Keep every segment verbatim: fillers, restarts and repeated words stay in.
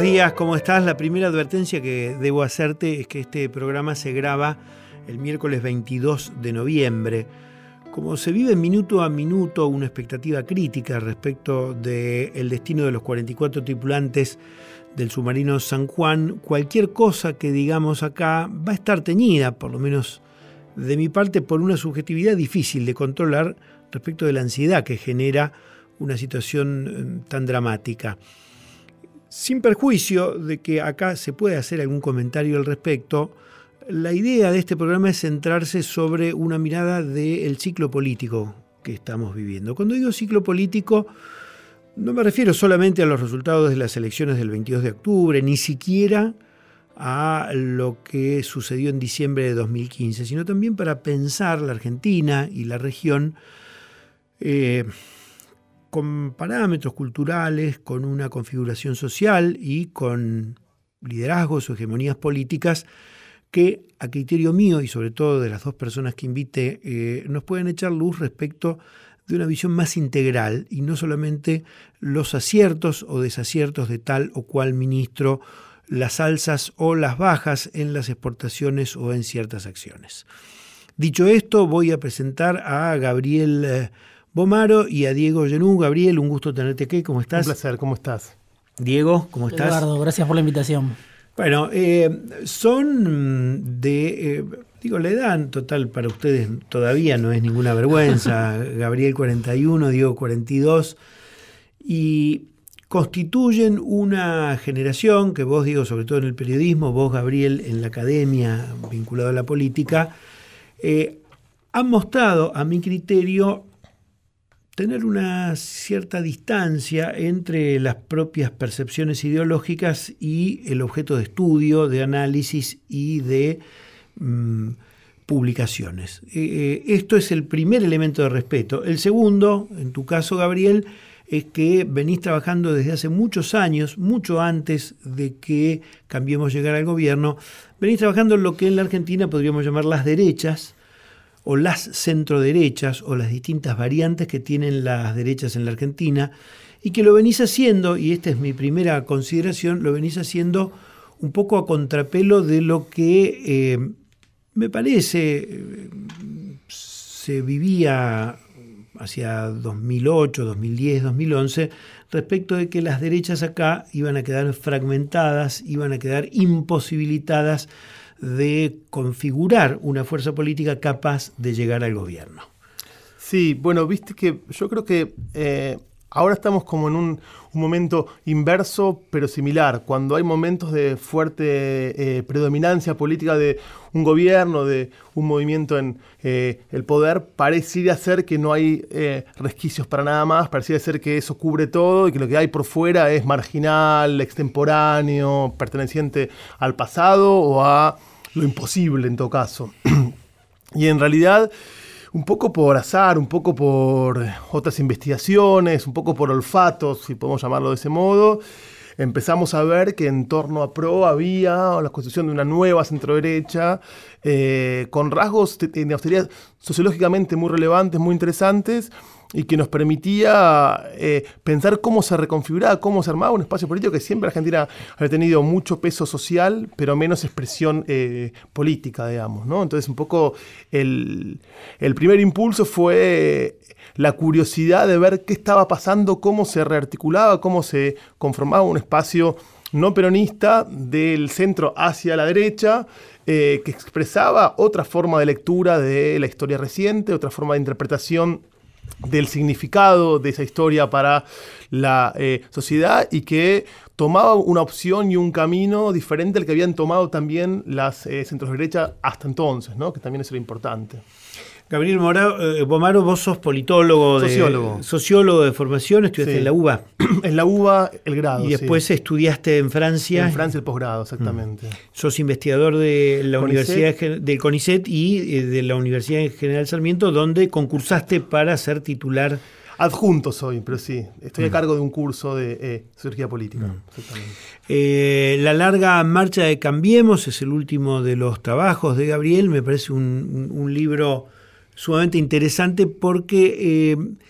días, ¿cómo estás? La primera advertencia que debo hacerte es que este programa se graba el miércoles veintidós de noviembre. Como se vive minuto a minuto una expectativa crítica respecto del destino de los cuarenta y cuatro tripulantes del submarino San Juan, cualquier cosa que digamos acá va a estar teñida, por lo menos de mi parte, por una subjetividad difícil de controlar respecto de la ansiedad que genera una situación tan dramática. Sin perjuicio de que acá se puede hacer algún comentario al respecto, la idea de este programa es centrarse sobre una mirada del ciclo político que estamos viviendo. Cuando digo ciclo político, no me refiero solamente a los resultados de las elecciones del veintidós de octubre, ni siquiera a lo que sucedió en diciembre de dos mil quince, sino también para pensar la Argentina y la región eh, con parámetros culturales, con una configuración social y con liderazgos o hegemonías políticas que, a criterio mío y sobre todo de las dos personas que invité, eh, nos pueden echar luz respecto de una visión más integral y no solamente los aciertos o desaciertos de tal o cual ministro, las alzas o las bajas en las exportaciones o en ciertas acciones. Dicho esto, voy a presentar a Gabriel eh, Bomaro y a Diego Genú. Gabriel, un gusto tenerte aquí. ¿Cómo estás? Un placer, ¿cómo estás? Diego, ¿cómo estás? Eduardo, gracias por la invitación. Bueno, eh, son de, eh, digo, la edad en total para ustedes todavía no es ninguna vergüenza. Gabriel cuarenta y uno, Diego cuarenta y dos, y constituyen una generación que vos, Diego, sobre todo en el periodismo, vos, Gabriel, en la academia, vinculado a la política, eh, han mostrado, a mi criterio, tener una cierta distancia entre las propias percepciones ideológicas y el objeto de estudio, de análisis y de mm, publicaciones. Eh, esto es el primer elemento de respeto. El segundo, en tu caso, Gabriel, es que venís trabajando desde hace muchos años, mucho antes de que Cambiemos llegar al gobierno, venís trabajando en lo que en la Argentina podríamos llamar las derechas, o las centroderechas, o las distintas variantes que tienen las derechas en la Argentina, y que lo venís haciendo, y esta es mi primera consideración, lo venís haciendo un poco a contrapelo de lo que eh, me parece eh, se vivía hacia dos mil ocho, dos mil diez, dos mil once, respecto de que las derechas acá iban a quedar fragmentadas, iban a quedar imposibilitadas de configurar una fuerza política capaz de llegar al gobierno. Sí, bueno, viste que yo creo que eh, ahora estamos como en un, un momento inverso, pero similar. Cuando hay momentos de fuerte eh, predominancia política de un gobierno, de un movimiento en eh, el poder, pareciera ser que no hay eh, resquicios para nada más, pareciera ser que eso cubre todo y que lo que hay por fuera es marginal, extemporáneo, perteneciente al pasado o a lo imposible en todo caso. Y en realidad, un poco por azar, un poco por otras investigaciones, un poco por olfatos, si podemos llamarlo de ese modo, empezamos a ver que en torno a PRO había la construcción de una nueva centroderecha eh, con rasgos de, de austeridad sociológicamente muy relevantes, muy interesantes, y que nos permitía eh, pensar cómo se reconfiguraba, cómo se armaba un espacio político que siempre Argentina había tenido mucho peso social, pero menos expresión eh, política, digamos, ¿no? Entonces, un poco el, el primer impulso fue la curiosidad de ver qué estaba pasando, cómo se rearticulaba, cómo se conformaba un espacio no peronista del centro hacia la derecha, eh, que expresaba otra forma de lectura de la historia reciente, otra forma de interpretación del significado de esa historia para la eh, sociedad, y que tomaba una opción y un camino diferente al que habían tomado también las eh, centros derecha hasta entonces, ¿no? Que también eso era importante. Gabriel Mora, eh, Bomaro, vos sos politólogo, sociólogo. De, sociólogo de formación, estudiaste Sí. en la U B A. En la U B A el grado, Y después sí. estudiaste en Francia. En Francia el posgrado, exactamente. Sos investigador de la CONICET. Universidad del CONICET y de la Universidad General Sarmiento, donde concursaste para ser titular. Adjunto soy, pero sí, estoy a cargo de un curso de eh, sociología política. Mm. Exactamente. Eh, la larga marcha de Cambiemos es el último de los trabajos de Gabriel. Me parece un, un, un libro sumamente interesante porque eh,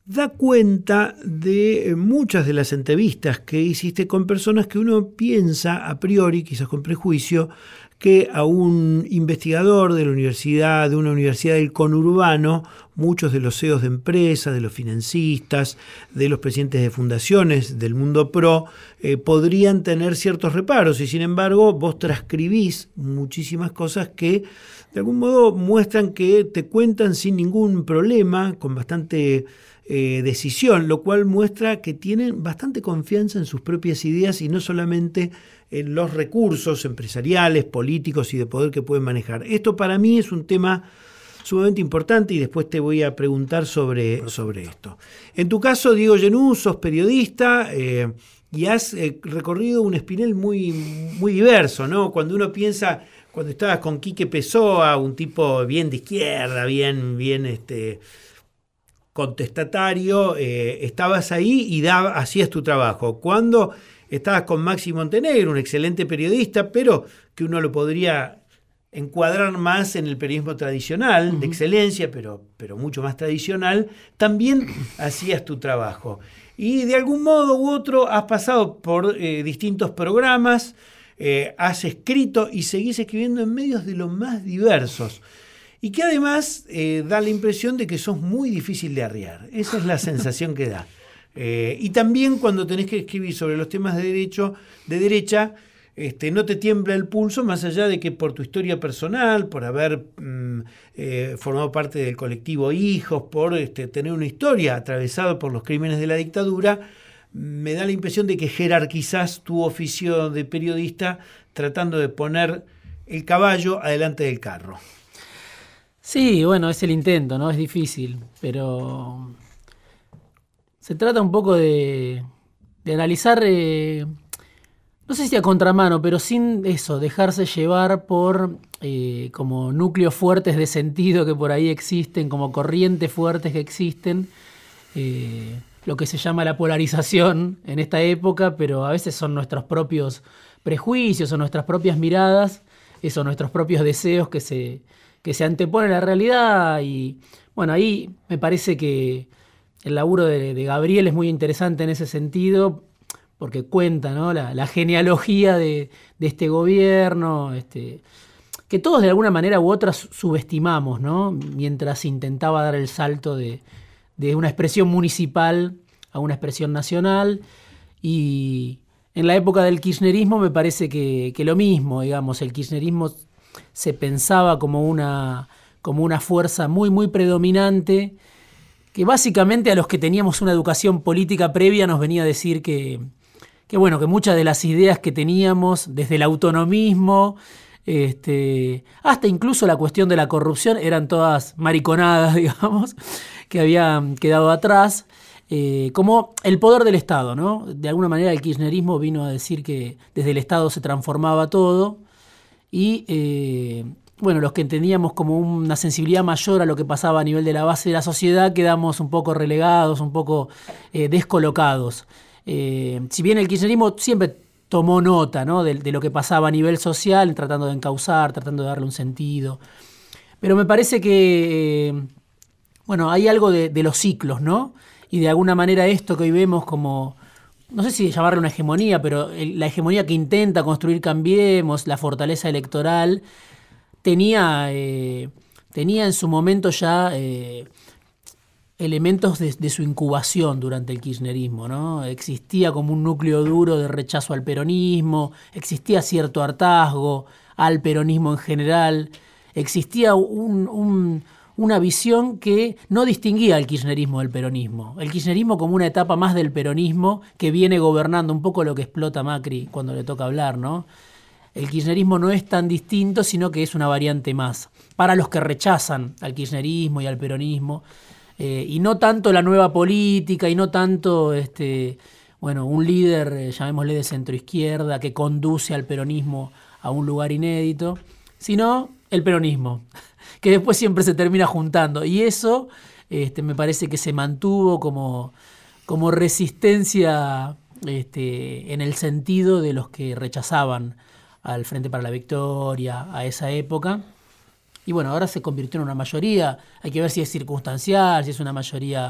da cuenta de muchas de las entrevistas que hiciste con personas que uno piensa a priori, quizás con prejuicio, que a un investigador de la universidad, de una universidad del conurbano, muchos de los C E Os de empresas, de los financistas, de los presidentes de fundaciones del mundo pro, eh, podrían tener ciertos reparos, y sin embargo vos transcribís muchísimas cosas que de algún modo muestran que te cuentan sin ningún problema, con bastante eh, decisión, lo cual muestra que tienen bastante confianza en sus propias ideas y no solamente en los recursos empresariales, políticos y de poder que pueden manejar. Esto para mí es un tema sumamente importante y después te voy a preguntar sobre, sobre esto. En tu caso, Diego Genú, sos periodista eh, y has eh, recorrido un espinel muy, muy diverso, ¿no? Cuando uno piensa, cuando estabas con Quique Pessoa, un tipo bien de izquierda, bien, bien este, contestatario, eh, estabas ahí y daba, hacías tu trabajo. Cuando estabas con Maxi Montenegro, un excelente periodista, pero que uno lo podría encuadrar más en el periodismo tradicional, uh-huh. de excelencia, pero, pero mucho más tradicional, también hacías tu trabajo. Y de algún modo u otro has pasado por eh, distintos programas, eh, has escrito y seguís escribiendo en medios de los más diversos. Y que además eh, da la impresión de que sos muy difícil de arriar. Esa es la sensación que da. Eh, y también cuando tenés que escribir sobre los temas de derecho, de derecha, este, no te tiembla el pulso, más allá de que por tu historia personal, por haber mm, eh, formado parte del colectivo Hijos, por este, tener una historia atravesada por los crímenes de la dictadura, me da la impresión de que jerarquizás tu oficio de periodista tratando de poner el caballo adelante del carro. Sí, bueno, es el intento, ¿no? Es difícil, pero se trata un poco de, de analizar, eh, no sé si a contramano, pero sin eso, dejarse llevar por eh, como núcleos fuertes de sentido que por ahí existen, como corrientes fuertes que existen, eh, lo que se llama la polarización en esta época, pero a veces son nuestros propios prejuicios o nuestras propias miradas, eso, nuestros propios deseos que se, que se anteponen a la realidad. Y bueno, ahí me parece que el laburo de, de Gabriel es muy interesante en ese sentido, porque cuenta, ¿no?, la, la genealogía de, de este gobierno, este, que todos de alguna manera u otra subestimamos, ¿no?, mientras intentaba dar el salto de, de una expresión municipal a una expresión nacional. Y en la época del kirchnerismo me parece que, que lo mismo, digamos, el kirchnerismo se pensaba como una, como una fuerza muy, muy predominante, que básicamente a los que teníamos una educación política previa nos venía a decir que, que bueno, que muchas de las ideas que teníamos, desde el autonomismo, este, hasta incluso la cuestión de la corrupción, eran todas mariconadas, digamos, que habían quedado atrás, eh, como el poder del Estado, ¿no? De alguna manera el kirchnerismo vino a decir que desde el Estado se transformaba todo y eh, bueno, los que entendíamos como una sensibilidad mayor a lo que pasaba a nivel de la base de la sociedad quedamos un poco relegados, un poco eh, descolocados. Eh, si bien el kirchnerismo siempre tomó nota, ¿no?, de, de lo que pasaba a nivel social, tratando de encauzar, tratando de darle un sentido. Pero me parece que, eh, bueno, hay algo de, de los ciclos, ¿no? Y de alguna manera esto que hoy vemos como, no sé si llamarle una hegemonía, pero el, la hegemonía que intenta construir Cambiemos, la fortaleza electoral, tenía, eh, tenía en su momento ya eh, elementos de, de su incubación durante el kirchnerismo, ¿no? Existía como un núcleo duro de rechazo al peronismo, existía cierto hartazgo al peronismo en general, existía un, un, una visión que no distinguía al kirchnerismo del peronismo. El kirchnerismo como una etapa más del peronismo que viene gobernando, un poco lo que explota Macri cuando le toca hablar, ¿no? El kirchnerismo no es tan distinto, sino que es una variante más. Para los que rechazan al kirchnerismo y al peronismo, eh, y no tanto la nueva política, y no tanto este, bueno, un líder, eh, llamémosle de centroizquierda, que conduce al peronismo a un lugar inédito, sino el peronismo, que después siempre se termina juntando. Y eso este, me parece que se mantuvo como, como resistencia este, en el sentido de los que rechazaban al Frente para la Victoria, a esa época. Y bueno, ahora se convirtió en una mayoría. Hay que ver si es circunstancial, si es una mayoría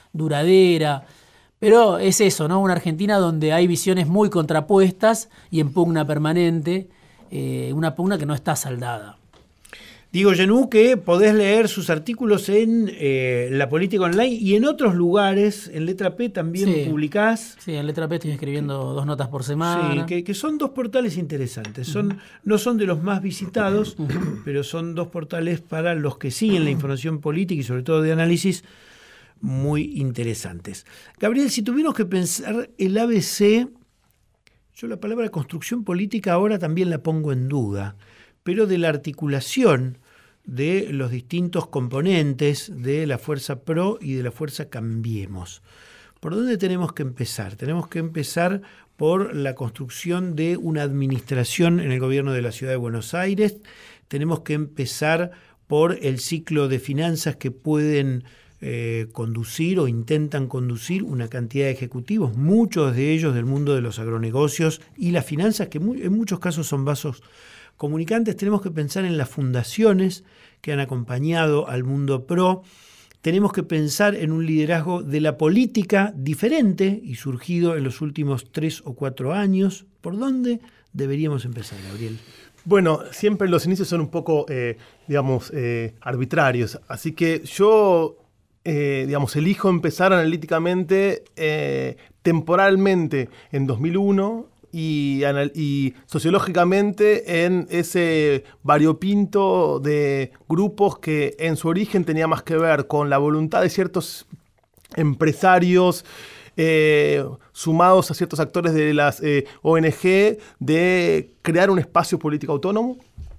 duradera. Pero es eso, ¿no? Una Argentina donde hay visiones muy contrapuestas y en pugna permanente, eh, una pugna que no está saldada. Diego Genú, que podés leer sus artículos en eh, La Política Online y en otros lugares, en Letra P también Sí. publicás. Sí, en Letra P estoy escribiendo dos notas por semana. Sí, que, que son dos portales interesantes. Son, no son de los más visitados, pero son dos portales para los que siguen la información política y sobre todo de análisis muy interesantes. Gabriel, si tuviéramos que pensar el A B C, yo la palabra construcción política ahora también la pongo en duda, pero de la articulación de los distintos componentes de la Fuerza Pro y de la Fuerza Cambiemos. ¿Por dónde tenemos que empezar? Tenemos que empezar por la construcción de una administración en el gobierno de la Ciudad de Buenos Aires. Tenemos que empezar por el ciclo de finanzas que pueden eh, conducir o intentan conducir una cantidad de ejecutivos, muchos de ellos del mundo de los agronegocios y las finanzas, que muy, en muchos casos son vasos comunicantes. Tenemos que pensar en las fundaciones que han acompañado al mundo pro. Tenemos que pensar en un liderazgo de la política diferente y surgido en los últimos tres o cuatro años. ¿Por dónde deberíamos empezar, Gabriel? Bueno, siempre los inicios son un poco, eh, digamos, eh, arbitrarios. Así que yo, eh, digamos, elijo empezar analíticamente, eh, temporalmente en dos mil uno y, anal- y sociológicamente en ese variopinto de grupos que en su origen tenía más que ver con la voluntad de ciertos empresarios Eh, sumados a ciertos actores de las eh, O N G de crear un espacio político autónomo,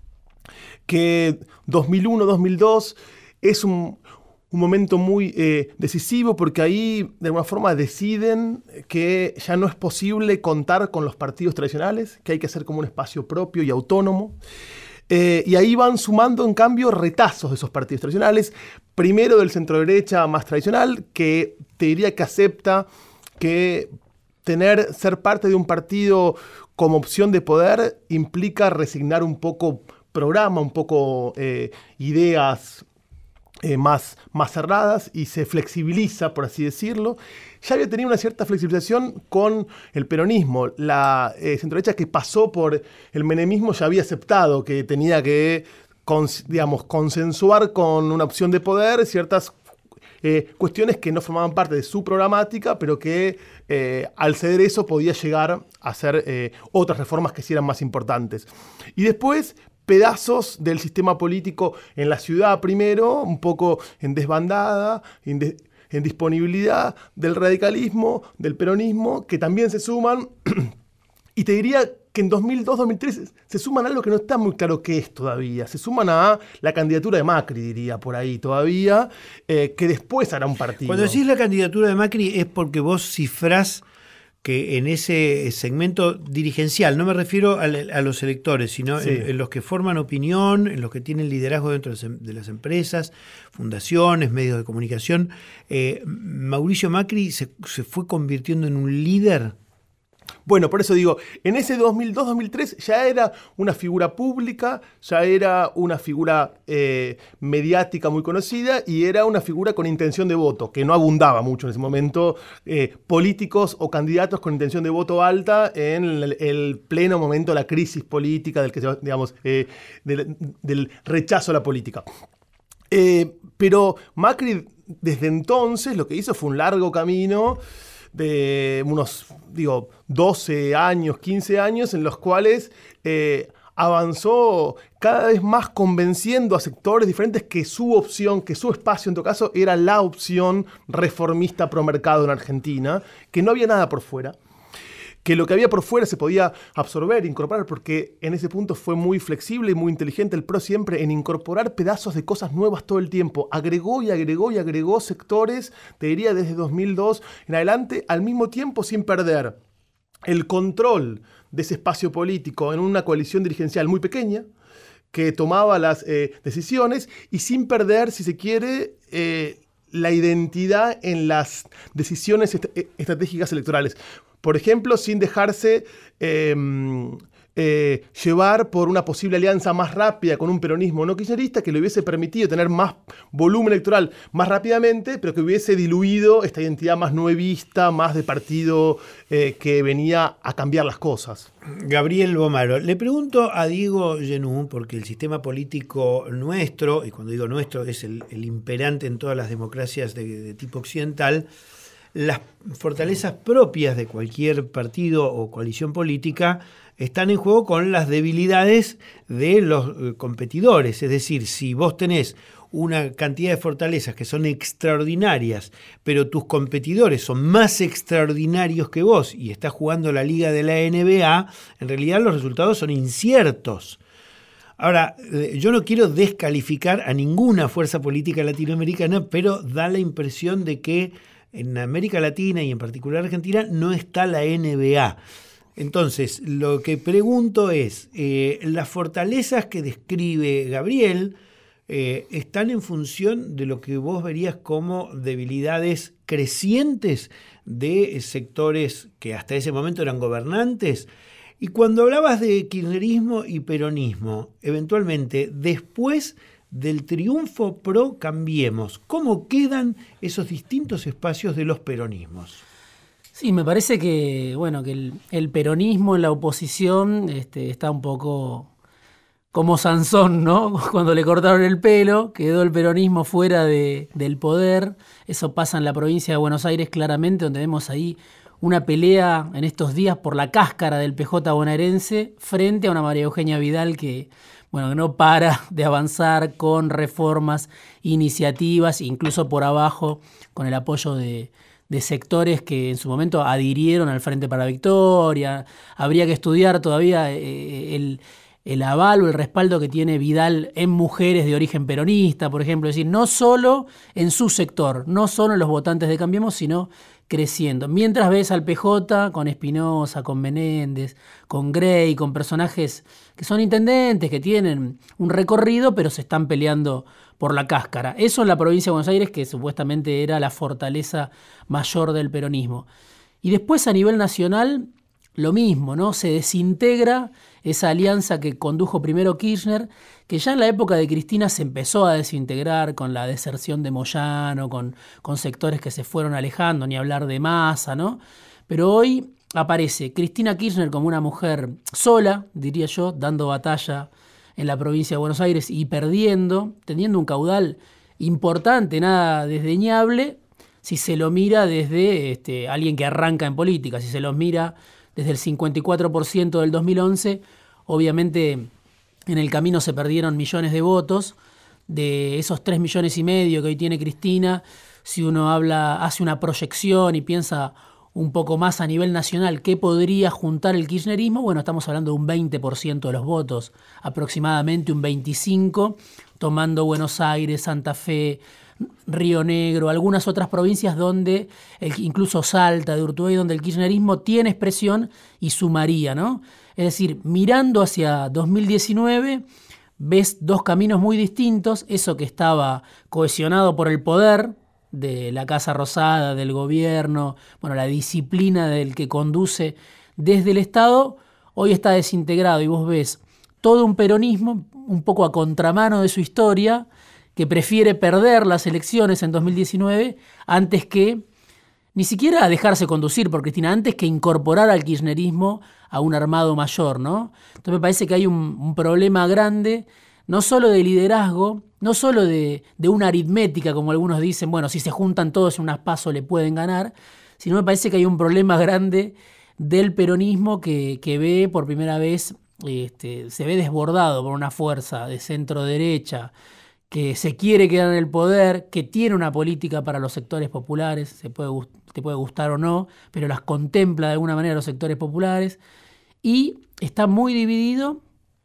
que dos mil uno dos mil dos es un, un momento muy eh, decisivo porque ahí de alguna forma deciden que ya no es posible contar con los partidos tradicionales, que hay que hacer como un espacio propio y autónomo. Eh, y ahí van sumando, en cambio, retazos de esos partidos tradicionales. Primero del centro-derecha más tradicional, que te diría que acepta que tener, ser parte de un partido como opción de poder implica resignar un poco programa, un poco eh, ideas eh, más, más cerradas y se flexibiliza, por así decirlo. Ya había tenido una cierta flexibilización con el peronismo. La eh, centro-derecha que pasó por el menemismo ya había aceptado que tenía que, cons, digamos, consensuar con una opción de poder ciertas eh, cuestiones que no formaban parte de su programática, pero que eh, al ceder eso podía llegar a hacer eh, otras reformas que sí eran más importantes. Y después pedazos del sistema político en la ciudad primero, un poco en desbandada, en de, en disponibilidad del radicalismo, del peronismo, que también se suman, y te diría que en dos mil dos dos mil tres se suman a algo que no está muy claro qué es todavía, se suman a la candidatura de Macri, diría por ahí todavía, eh, que después hará un partido. Cuando decís la candidatura de Macri es porque vos cifrás que en ese segmento dirigencial, no me refiero a, a los electores, sino sí. en, en los que forman opinión, en los que tienen liderazgo dentro de las empresas, fundaciones, medios de comunicación, eh, Mauricio Macri se, se fue convirtiendo en un líder. Bueno, por eso digo, en ese dos mil dos dos mil tres ya era una figura pública, ya era una figura eh, mediática muy conocida y era una figura con intención de voto, que no abundaba mucho en ese momento, eh, políticos o candidatos con intención de voto alta en el, el pleno momento de la crisis política, del, que, digamos, eh, del, del rechazo a la política. Eh, pero Macri desde entonces lo que hizo fue un largo camino de unos, digo, doce años, quince años, en los cuales eh, avanzó cada vez más convenciendo a sectores diferentes que su opción, que su espacio en todo caso, era la opción reformista pro mercado en Argentina, que no había nada por fuera, que lo que había por fuera se podía absorber, incorporar, porque en ese punto fue muy flexible y muy inteligente el PRO siempre en incorporar pedazos de cosas nuevas todo el tiempo. Agregó y agregó y agregó sectores, te diría desde dos mil dos en adelante, al mismo tiempo sin perder el control de ese espacio político en una coalición dirigencial muy pequeña, que tomaba las eh, decisiones y sin perder, si se quiere, eh, la identidad en las decisiones est- estratégicas electorales. Por ejemplo, sin dejarse eh, eh, llevar por una posible alianza más rápida con un peronismo no kirchnerista que le hubiese permitido tener más volumen electoral más rápidamente, pero que hubiese diluido esta identidad más nuevista, más de partido eh, que venía a cambiar las cosas. Gabriel Bomaro, le pregunto a Diego Genú, porque el sistema político nuestro, y cuando digo nuestro es el, el imperante en todas las democracias de, de tipo occidental, las fortalezas propias de cualquier partido o coalición política están en juego con las debilidades de los eh, competidores. Es decir, si vos tenés una cantidad de fortalezas que son extraordinarias, pero tus competidores son más extraordinarios que vos y estás jugando la liga de la N B A, en realidad los resultados son inciertos. Ahora, yo no quiero descalificar a ninguna fuerza política latinoamericana, pero da la impresión de que en América Latina y en particular Argentina no está la N B A. Entonces, lo que pregunto es, eh, las fortalezas que describe Gabriel eh, están en función de lo que vos verías como debilidades crecientes de sectores que hasta ese momento eran gobernantes. Y cuando hablabas de kirchnerismo y peronismo, eventualmente, después del triunfo pro Cambiemos, ¿cómo quedan esos distintos espacios de los peronismos? Sí, me parece que, bueno, que el, el peronismo en la oposición este, está un poco como Sansón, ¿no? Cuando le cortaron el pelo, quedó el peronismo fuera de, del poder. Eso pasa en la provincia de Buenos Aires claramente, donde vemos ahí una pelea en estos días por la cáscara del P J bonaerense frente a una María Eugenia Vidal que, bueno, que no para de avanzar con reformas, iniciativas, incluso por abajo con el apoyo de, de sectores que en su momento adhirieron al Frente para la Victoria. Habría que estudiar todavía eh, el, el aval o el respaldo que tiene Vidal en mujeres de origen peronista, por ejemplo. Es decir, no solo en su sector, no solo en los votantes de Cambiemos, sino creciendo. Mientras ves al P J con Espinosa, con Menéndez, con Grey, con personajes que son intendentes, que tienen un recorrido, pero se están peleando por la cáscara. Eso en la provincia de Buenos Aires, que supuestamente era la fortaleza mayor del peronismo. Y después a nivel nacional, lo mismo, ¿no? Se desintegra esa alianza que condujo primero Kirchner, que ya en la época de Cristina se empezó a desintegrar con la deserción de Moyano, con, con sectores que se fueron alejando, ni hablar de Massa, ¿no? Pero hoy aparece Cristina Kirchner como una mujer sola, diría yo, dando batalla en la provincia de Buenos Aires y perdiendo, teniendo un caudal importante, nada desdeñable, si se lo mira desde este, alguien que arranca en política, si se los mira desde el cincuenta y cuatro por ciento del dos mil once, obviamente en el camino se perdieron millones de votos. De esos tres millones y medio que hoy tiene Cristina, si uno habla, hace una proyección y piensa un poco más a nivel nacional, ¿qué podría juntar el kirchnerismo? Bueno, estamos hablando de un veinte por ciento de los votos, aproximadamente un veinticinco por ciento, tomando Buenos Aires, Santa Fe, Río Negro, algunas otras provincias donde, el, incluso Salta, de Urtubey, donde el kirchnerismo tiene expresión y sumaría, ¿no? Es decir, mirando hacia dos mil diecinueve, ves dos caminos muy distintos, eso que estaba cohesionado por el poder de la Casa Rosada, del gobierno, bueno, la disciplina del que conduce desde el Estado, hoy está desintegrado y vos ves todo un peronismo un poco a contramano de su historia, que prefiere perder las elecciones en dos mil diecinueve antes que, ni siquiera dejarse conducir por Cristina, antes que incorporar al kirchnerismo a un armado mayor, ¿no? Entonces me parece que hay un, un problema grande, no solo de liderazgo, no solo de, de una aritmética, como algunos dicen, bueno, si se juntan todos en unas PASO le pueden ganar, sino me parece que hay un problema grande del peronismo que, que ve por primera vez, este, se ve desbordado por una fuerza de centro derecha, que se quiere quedar en el poder, que tiene una política para los sectores populares, se puede, te puede gustar o no, pero las contempla de alguna manera los sectores populares, y está muy dividido,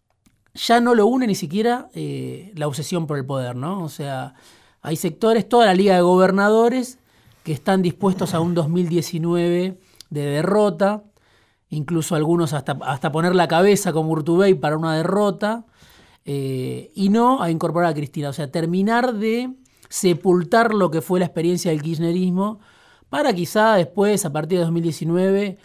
ya no lo une ni siquiera eh, la obsesión por el poder, ¿no? O sea, hay sectores, toda la Liga de Gobernadores, que están dispuestos a un dos mil diecinueve de derrota, incluso algunos hasta, hasta poner la cabeza como Urtubey para una derrota, Eh, y no a incorporar a Cristina, o sea, terminar de sepultar lo que fue la experiencia del kirchnerismo para quizá después, a partir de dos mil diecinueve,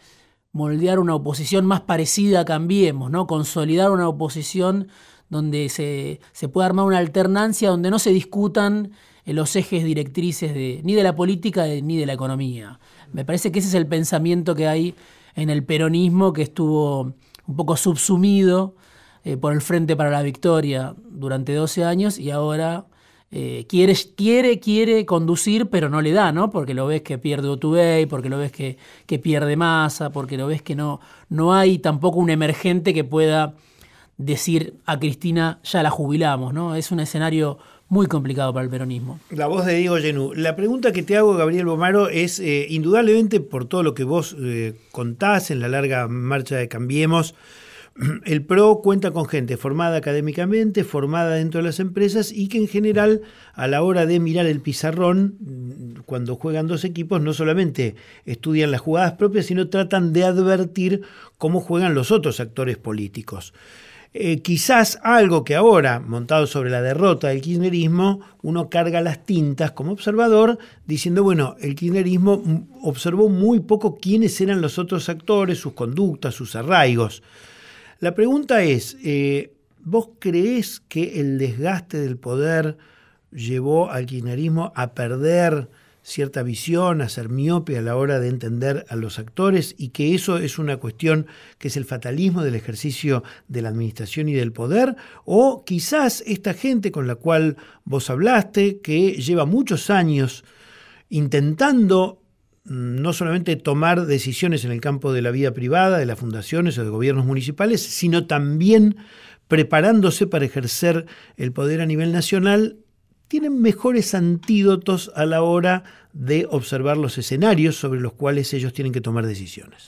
moldear una oposición más parecida a Cambiemos, ¿no? Consolidar una oposición donde se, se pueda armar una alternancia, donde no se discutan los ejes directrices de, ni de la política de, ni de la economía. Me parece que ese es el pensamiento que hay en el peronismo, que estuvo un poco subsumido eh, por el Frente para la Victoria durante doce años y ahora eh, quiere, quiere, quiere conducir, pero no le da, ¿no? Porque lo ves que pierde Otubey, porque lo ves que, que pierde Massa, porque lo ves que no, no hay tampoco un emergente que pueda decir a Cristina ya la jubilamos, ¿no? Es un escenario muy complicado para el peronismo. La voz de Diego Genú. La pregunta que te hago, Gabriel Bomaro, es eh, indudablemente por todo lo que vos eh, contás en la larga marcha de Cambiemos, el P R O cuenta con gente formada académicamente, formada dentro de las empresas y que en general a la hora de mirar el pizarrón, cuando juegan dos equipos, no solamente estudian las jugadas propias, sino tratan de advertir cómo juegan los otros actores políticos. Eh, quizás algo que ahora, montado sobre la derrota del kirchnerismo, uno carga las tintas como observador diciendo, bueno, el kirchnerismo observó muy poco quiénes eran los otros actores, sus conductas, sus arraigos. La pregunta es, eh, ¿vos creés que el desgaste del poder llevó al kirchnerismo a perder cierta visión, a ser miope a la hora de entender a los actores y que eso es una cuestión que es el fatalismo del ejercicio de la administración y del poder? O quizás esta gente con la cual vos hablaste, que lleva muchos años intentando no solamente tomar decisiones en el campo de la vida privada, de las fundaciones o de gobiernos municipales, sino también preparándose para ejercer el poder a nivel nacional, tienen mejores antídotos a la hora de observar los escenarios sobre los cuales ellos tienen que tomar decisiones.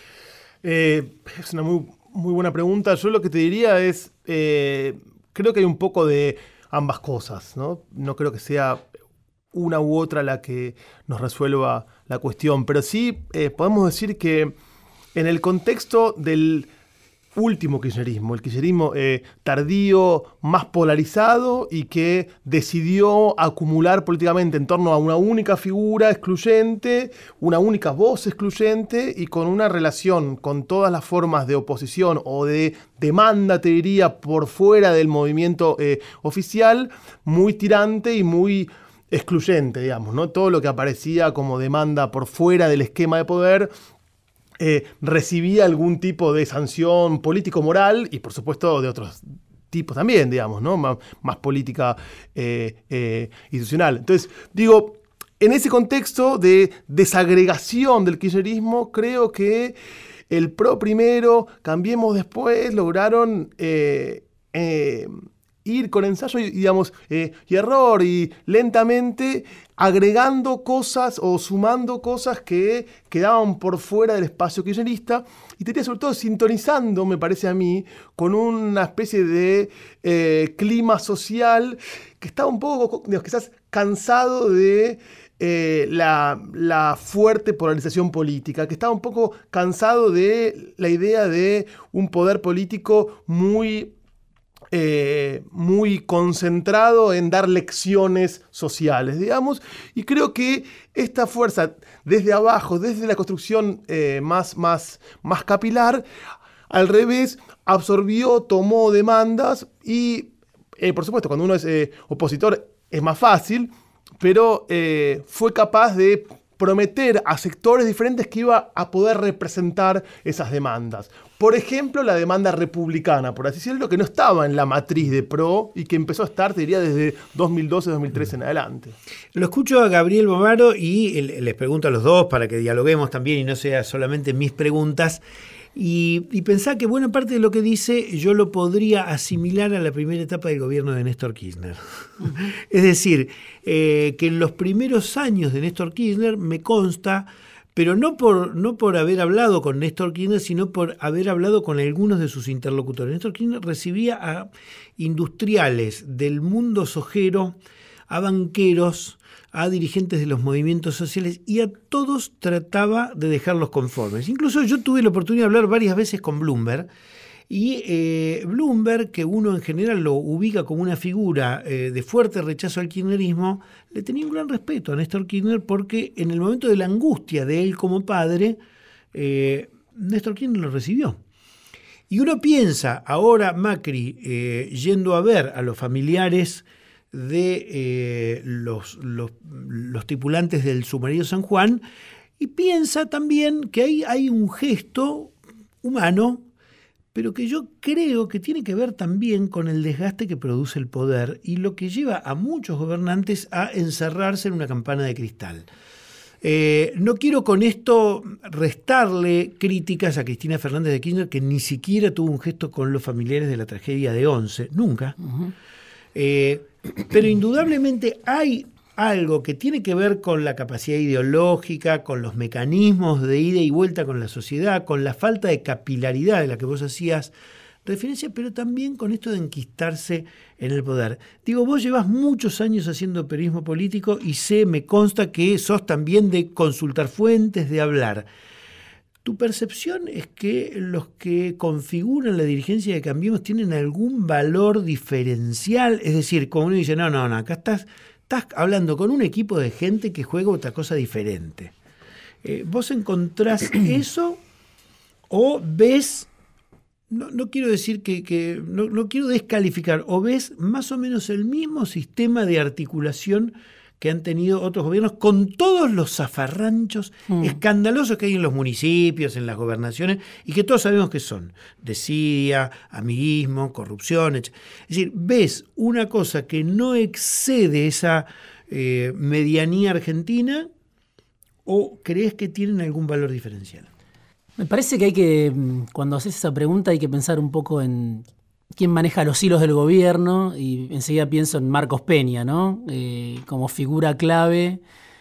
Eh, es una muy, muy buena pregunta. Yo lo que te diría es, eh, creo que hay un poco de ambas cosas, ¿no? No creo que sea una u otra la que nos resuelva la cuestión, pero sí eh, podemos decir que en el contexto del último kirchnerismo, el kirchnerismo eh, tardío, más polarizado y que decidió acumular políticamente en torno a una única figura excluyente, una única voz excluyente y con una relación con todas las formas de oposición o de demanda, te diría, por fuera del movimiento eh, oficial, muy tirante y muy excluyente, digamos, ¿no? Todo lo que aparecía como demanda por fuera del esquema de poder eh, recibía algún tipo de sanción político-moral y, por supuesto, de otros tipos también, digamos, ¿no? Más, más política eh, eh, institucional. Entonces, digo, en ese contexto de desagregación del kirchnerismo, creo que el P R O primero, Cambiemos después, lograron Eh, eh, ir con ensayo y, digamos, eh, y error y lentamente agregando cosas o sumando cosas que quedaban por fuera del espacio kirchnerista y te diría sobre todo sintonizando, me parece a mí, con una especie de eh, clima social que estaba un poco, digamos, quizás cansado de eh, la, la fuerte polarización política, que estaba un poco cansado de la idea de un poder político muy Eh, muy concentrado en dar lecciones sociales, digamos, y creo que esta fuerza desde abajo, desde la construcción eh, más, más, más capilar, al revés, absorbió, tomó demandas y, eh, por supuesto, cuando uno es eh, opositor es más fácil, pero eh, fue capaz de prometer a sectores diferentes que iba a poder representar esas demandas. Por ejemplo, la demanda republicana, por así decirlo, que no estaba en la matriz de P R O y que empezó a estar, te diría, desde dos mil doce, dos mil trece en adelante. Lo escucho a Gabriel Bomaro y les pregunto a los dos para que dialoguemos también y no sea solamente mis preguntas. Y, y pensá que buena parte de lo que dice yo lo podría asimilar a la primera etapa del gobierno de Néstor Kirchner. Es decir, eh, que en los primeros años de Néstor Kirchner me consta, pero no por, no por haber hablado con Néstor Kirchner, sino por haber hablado con algunos de sus interlocutores. Néstor Kirchner recibía a industriales del mundo sojero, a banqueros, a dirigentes de los movimientos sociales y a todos trataba de dejarlos conformes. Incluso yo tuve la oportunidad de hablar varias veces con Bloomberg y eh, Bloomberg, que uno en general lo ubica como una figura eh, de fuerte rechazo al kirchnerismo, le tenía un gran respeto a Néstor Kirchner porque en el momento de la angustia de él como padre, eh, Néstor Kirchner lo recibió. Y uno piensa, ahora Macri eh, yendo a ver a los familiares de eh, los, los, los tripulantes del submarino San Juan, y piensa también que ahí hay un gesto humano, pero que yo creo que tiene que ver también con el desgaste que produce el poder y lo que lleva a muchos gobernantes a encerrarse en una campana de cristal. Eh, no quiero con esto restarle críticas a Cristina Fernández de Kirchner, que ni siquiera tuvo un gesto con los familiares de la tragedia de Once, nunca. Uh-huh. Eh, pero indudablemente hay algo que tiene que ver con la capacidad ideológica, con los mecanismos de ida y vuelta con la sociedad, con la falta de capilaridad de la que vos hacías referencia, pero también con esto de enquistarse en el poder. Digo, vos llevas muchos años haciendo periodismo político y sé, me consta que sos también de consultar fuentes, de hablar. ¿Tu percepción es que los que configuran la dirigencia de Cambiemos tienen algún valor diferencial? Es decir, como uno dice, no, no, no, acá estás, estás hablando con un equipo de gente que juega otra cosa diferente. Eh, ¿Vos encontrás eso o ves... No, no quiero decir que, que no, no quiero descalificar, o ves más o menos el mismo sistema de articulación que han tenido otros gobiernos con todos los zafarranchos mm. escandalosos que hay en los municipios, en las gobernaciones, y que todos sabemos que son desidia, amiguismo, corrupción, etcétera. Es decir, ves una cosa que no excede esa eh, medianía argentina, o crees que tienen algún valor diferencial. Me parece que hay que, cuando haces esa pregunta, hay que pensar un poco en quién maneja los hilos del gobierno, y enseguida pienso en Marcos Peña, ¿no? Eh, como figura clave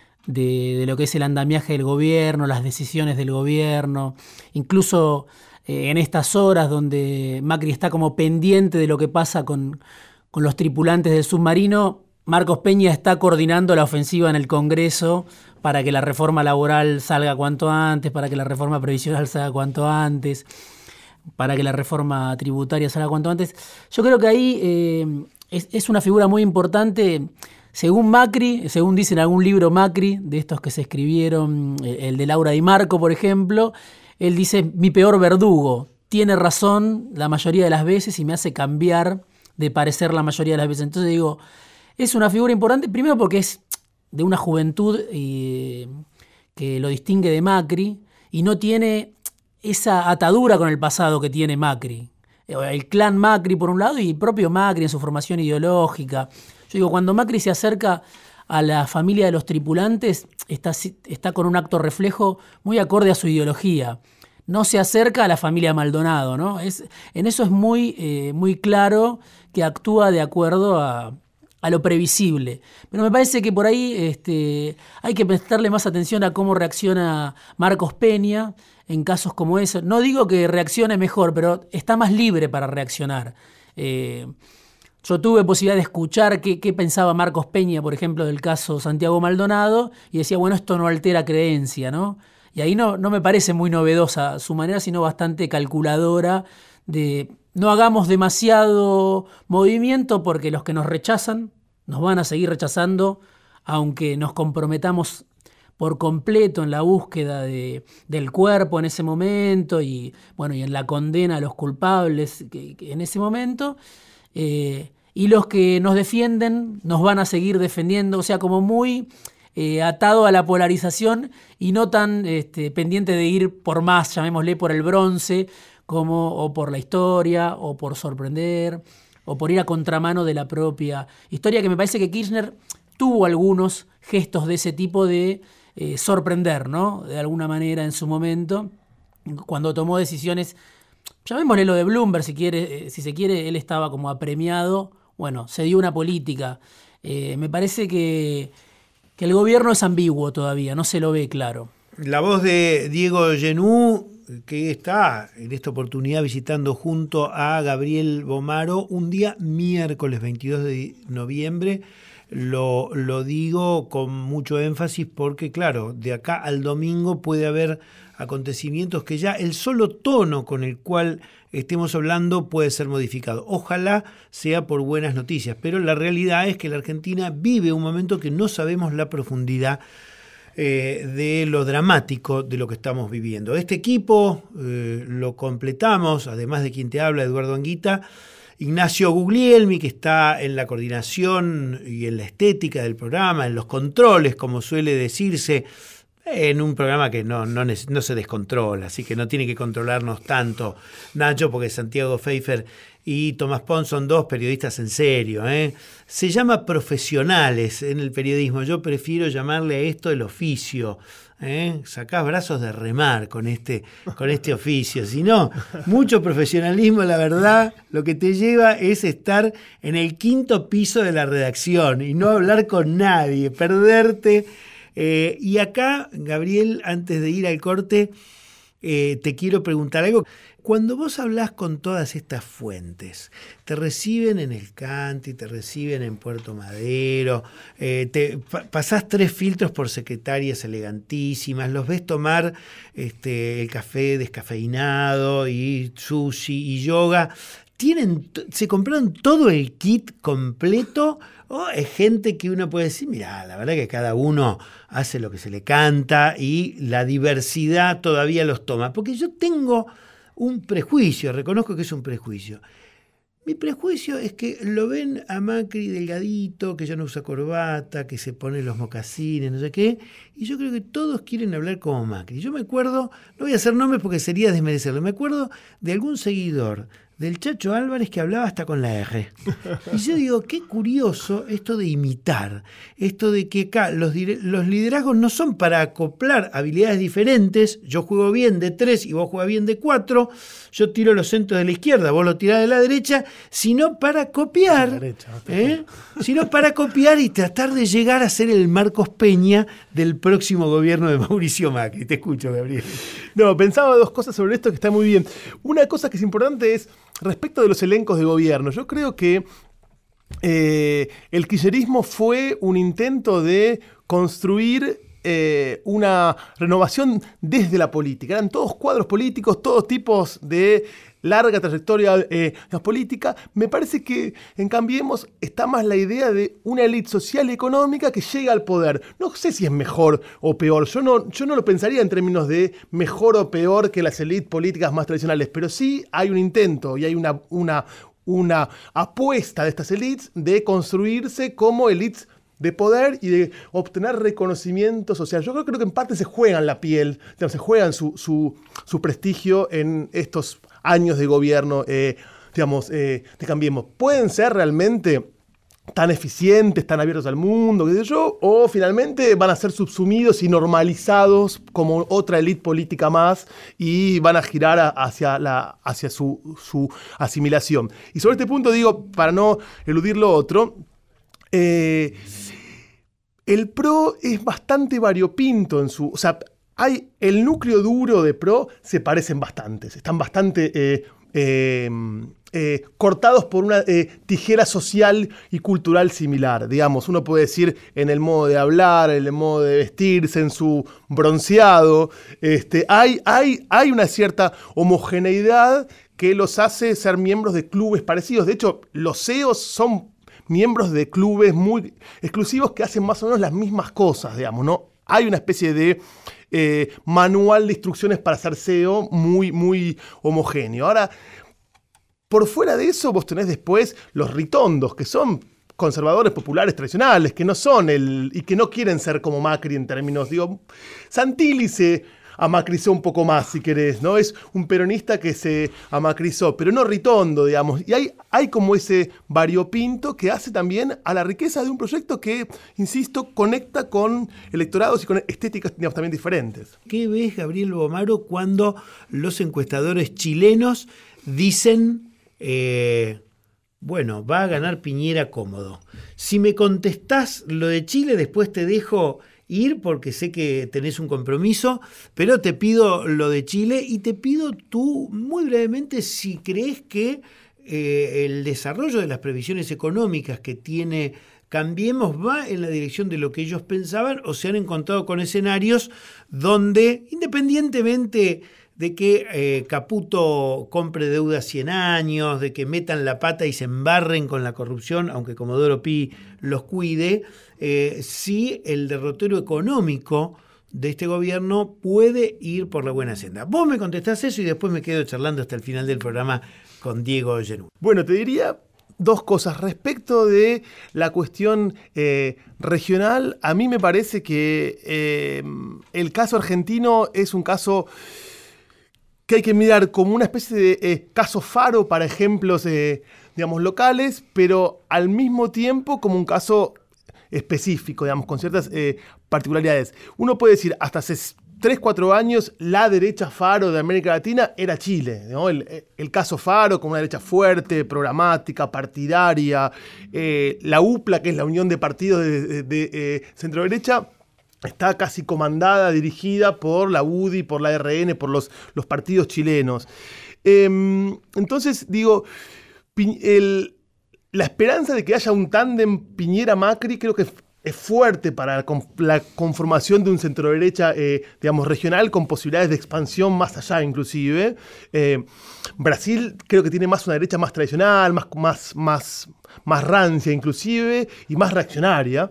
de, de lo que es el andamiaje del gobierno, las decisiones del gobierno, incluso eh, en estas horas donde Macri está como pendiente de lo que pasa con, con los tripulantes del submarino, Marcos Peña está coordinando la ofensiva en el Congreso para que la reforma laboral salga cuanto antes, para que la reforma previsional salga cuanto antes, para que la reforma tributaria salga cuanto antes. Yo creo que ahí eh, es, es una figura muy importante, según Macri, según dice en algún libro Macri, de estos que se escribieron, el de Laura Di Marco, por ejemplo, él dice, mi peor verdugo, tiene razón la mayoría de las veces y me hace cambiar de parecer la mayoría de las veces. Entonces digo, es una figura importante, primero porque es de una juventud eh, que lo distingue de Macri y no tiene esa atadura con el pasado que tiene Macri. El clan Macri por un lado y el propio Macri en su formación ideológica. Yo digo, cuando Macri se acerca a la familia de los tripulantes, está, está con un acto reflejo muy acorde a su ideología. No se acerca a la familia Maldonado, ¿no? Es, en eso es muy, eh, muy claro que actúa de acuerdo a... a lo previsible. Pero me parece que por ahí este, hay que prestarle más atención a cómo reacciona Marcos Peña en casos como ese. No digo que reaccione mejor, pero está más libre para reaccionar. Eh, yo tuve posibilidad de escuchar qué, qué pensaba Marcos Peña, por ejemplo, del caso Santiago Maldonado, y decía, bueno, esto no altera creencia, ¿no? Y ahí no, no me parece muy novedosa su manera, sino bastante calculadora de... No hagamos demasiado movimiento porque los que nos rechazan nos van a seguir rechazando, aunque nos comprometamos por completo en la búsqueda de, del cuerpo en ese momento y, bueno, y en la condena a los culpables que, que en ese momento. Eh, y los que nos defienden nos van a seguir defendiendo, o sea, como muy eh, atado a la polarización y no tan este, pendiente de ir por más, llamémosle por el bronce, como o por la historia, o por sorprender, o por ir a contramano de la propia historia, que me parece que Kirchner tuvo algunos gestos de ese tipo de eh, sorprender, ¿no? De alguna manera en su momento, cuando tomó decisiones, llamémosle lo de Bloomberg, si quiere, eh, si se quiere, él estaba como apremiado, bueno, se dio una política. Eh, me parece que, que el gobierno es ambiguo todavía, no se lo ve claro. La voz de Diego Genú, que está en esta oportunidad visitando junto a Gabriel Bomaro un día miércoles veintidós de noviembre. Lo, lo digo con mucho énfasis porque, claro, de acá al domingo puede haber acontecimientos que ya el solo tono con el cual estemos hablando puede ser modificado. Ojalá sea por buenas noticias, pero la realidad es que la Argentina vive un momento que no sabemos la profundidad eh, de lo dramático de lo que estamos viviendo. Este equipo eh, lo completamos, además de quien te habla, Eduardo Anguita, Ignacio Guglielmi, que está en la coordinación y en la estética del programa, en los controles, como suele decirse, en un programa que no, no, no se descontrola, así que no tiene que controlarnos tanto Nacho, porque Santiago Pfeiffer y Tomás Pons son dos periodistas en serio, ¿eh? Se llama profesionales en el periodismo, yo prefiero llamarle a esto el oficio. ¿Eh? Sacás brazos de remar con este, con este oficio. Si no, mucho profesionalismo, la verdad, lo que te lleva es estar en el quinto piso de la redacción y no hablar con nadie, perderte. Eh, y acá, Gabriel, antes de ir al corte, eh, te quiero preguntar algo. Cuando vos hablás con todas estas fuentes, te reciben en el Canti, te reciben en Puerto Madero, eh, te pa- pasás tres filtros por secretarias elegantísimas, los ves tomar este, el café descafeinado y sushi y yoga. ¿Tienen, ¿Se compraron todo el kit completo? ¿O es gente que uno puede decir, mira, la verdad que cada uno hace lo que se le canta y la diversidad todavía los toma? Porque yo tengo un prejuicio, reconozco que es un prejuicio. Mi prejuicio es que lo ven a Macri delgadito, que ya no usa corbata, que se pone los mocasines, no sé qué, y yo creo que todos quieren hablar como Macri. Yo me acuerdo, no voy a hacer nombres porque sería desmerecerlo, me acuerdo de algún seguidor del Chacho Álvarez que hablaba hasta con la R. Y yo digo, qué curioso esto de imitar, esto de que acá los, los liderazgos no son para acoplar habilidades diferentes, yo juego bien de tres y vos jugás bien de cuatro, yo tiro los centros de la izquierda, vos lo tirás de la derecha, sino para copiar, derecha, ¿eh? sino para copiar y tratar de llegar a ser el Marcos Peña del próximo gobierno de Mauricio Macri. Te escucho, Gabriel. No, pensaba dos cosas sobre esto que está muy bien. Una cosa que es importante es respecto de los elencos de gobierno. Yo creo que eh, el kirchnerismo fue un intento de construir eh, una renovación desde la política. Eran todos cuadros políticos, todos tipos de larga trayectoria eh, política. Me parece que en Cambiemos está más la idea de una élite social y económica que llega al poder. No sé si es mejor o peor. Yo no, yo no lo pensaría en términos de mejor o peor que las élites políticas más tradicionales, pero sí hay un intento y hay una, una, una apuesta de estas élites de construirse como élites de poder y de obtener reconocimiento social. Yo creo, creo que en parte se juegan la piel, digamos, se juegan su, su, su prestigio en estos años de gobierno, eh, digamos, eh, de Cambiemos. ¿Pueden ser realmente tan eficientes, tan abiertos al mundo, qué sé yo? ¿O finalmente van a ser subsumidos y normalizados como otra élite política más y van a girar a, hacia, la, hacia su, su asimilación? Y sobre este punto digo, para no eludir lo otro, eh, el PRO es bastante variopinto en su... O sea, hay el núcleo duro de PRO, se parecen bastantes, están bastante eh, eh, eh, cortados por una eh, tijera social y cultural similar. Digamos, uno puede decir en el modo de hablar, en el modo de vestirse, en su bronceado. Este, hay, hay, hay una cierta homogeneidad que los hace ser miembros de clubes parecidos. De hecho, los C E Os son miembros de clubes muy exclusivos que hacen más o menos las mismas cosas, digamos, ¿no? Hay una especie de eh, manual de instrucciones para ser C E O muy, muy homogéneo. Ahora, por fuera de eso, vos tenés después los ritondos, que son conservadores populares tradicionales, que no son el... y que no quieren ser como Macri en términos, digo, Santilli se amacrizó un poco más, si querés, ¿no? Es un peronista que se amacrizó, pero no Ritondo, digamos. Y hay, hay como ese variopinto que hace también a la riqueza de un proyecto que, insisto, conecta con electorados y con estéticas, digamos, también diferentes. ¿Qué ves, Gabriel Bomaro, cuando los encuestadores chilenos dicen, eh, bueno, va a ganar Piñera cómodo? Si me contestás lo de Chile, después te dejo ir porque sé que tenés un compromiso, pero te pido lo de Chile y te pido tú muy brevemente si crees que eh, el desarrollo de las previsiones económicas que tiene Cambiemos va en la dirección de lo que ellos pensaban o se han encontrado con escenarios donde, independientemente de que eh, Caputo compre deuda cien años, de que metan la pata y se embarren con la corrupción, aunque Comodoro Pi los cuide, eh, sí el derrotero económico de este gobierno puede ir por la buena senda. Vos me contestás eso y después me quedo charlando hasta el final del programa con Diego Genú. Bueno, te diría dos cosas. Respecto de la cuestión eh, regional, a mí me parece que eh, el caso argentino es un caso que hay que mirar como una especie de eh, caso faro para ejemplos, eh, digamos, locales, pero al mismo tiempo como un caso específico, digamos, con ciertas eh, particularidades. Uno puede decir, hasta hace tres, cuatro años, la derecha faro de América Latina era Chile, ¿no? El, el caso faro como una derecha fuerte, programática, partidaria, eh, la U P L A, que es la unión de partidos de, de, de eh, centro-derecha, está casi comandada, dirigida por la U D I, por la R N, por los, los partidos chilenos. Eh, entonces, digo, el, la esperanza de que haya un tándem Piñera-Macri creo que es fuerte para la, la conformación de un centro-derecha, eh, digamos, regional, con posibilidades de expansión más allá, inclusive. Eh, Brasil creo que tiene más una derecha más tradicional, más, más, más, más rancia, inclusive, y más reaccionaria.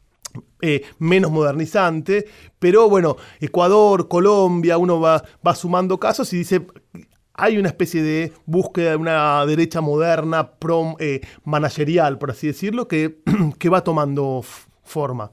Eh, menos modernizante, pero bueno, Ecuador, Colombia, uno va, va sumando casos y dice, hay una especie de búsqueda de una derecha moderna, pro, eh, managerial, por así decirlo, que, que va tomando f- forma.